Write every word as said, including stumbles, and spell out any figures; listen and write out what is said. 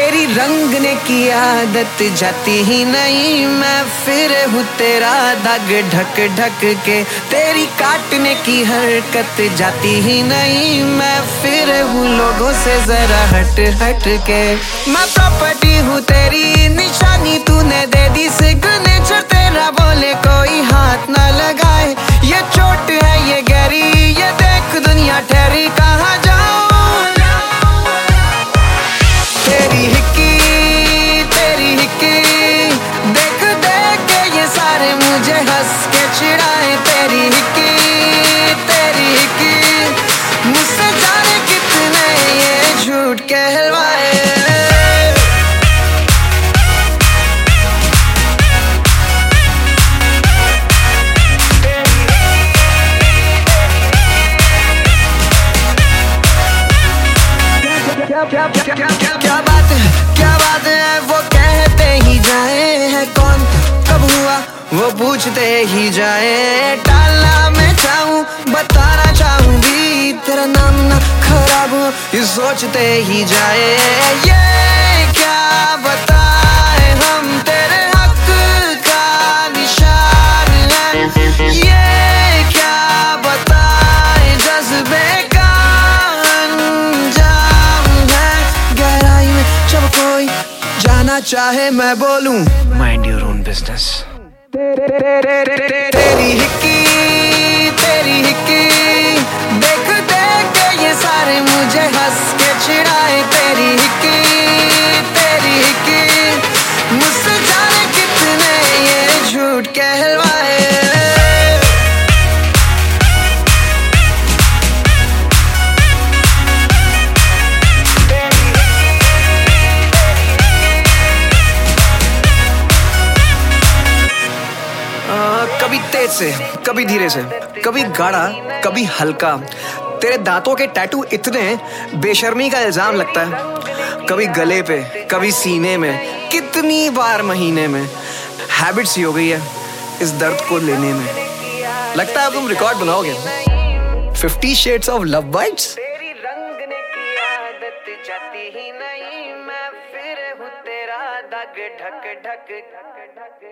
तेरी रंग ने की आदत जाती ही नहीं, मैं फिर हूँ तेरा दाग ढक ढक के। तेरी काटने की हरकत जाती ही नहीं, मैं फिर हूँ लोगों से जरा हट हट के। मैं प्रॉपर्टी हूँ तेरी, निशानी तूने दे दी सिग्नेचर तेरा, बोले कोई हाथ ना लगाए। ये चोट है ये गहरी, ये देख दुनिया ठहरी, कहाँ जाऊँ। तेरी हिक्की तेरी हिक्की देख देख के ये सारे मुझे हंस के चिढ़ाए। तेरी हिक्की तेरी हिक्की मुझसे जाने कितने ये झूठ कहलवाए। क्या क्या क्या क्या क्या क्या बात है, क्या बात है, वो कहते ही जाए। है कौन कब हुआ वो पूछते ही जाए। टालना मैं चाहूँ बताना चाहूँ भी, तेरा नाम ना खराब हो ये सोचते ही जाए। ये क्या बताए हम तेरे हक का निशान है। ये क्या बताए जज्बे का कोई जाना चाहे मैं बोलूं माइंड योर ओन बिजनेस। तेरी हिक्की तेरी हिक्की देख देख के ये सारे मुझे हंस के चिढ़ाए। तेरी हिक्की तेरी हिक्की मुझसे जाने कितने ये झूठ कहलवाए। कभी तेज से कभी धीरे से, कभी गाढ़ा कभी हल्का। तेरे दांतों के टैटू इतने बेशर्मी का इल्जाम लगता है। कभी गले पे कभी सीने में, कितनी बार महीने में। हैबिट सी हो गई है इस दर्द को लेने में। लगता है अब तुम रिकॉर्ड बनाओगे fifty shades of love bites. तेरी रंग ने की आदत जाती ही नहीं, मैं फिर हूँ तेरा दाग ढक ढक ढक ढक।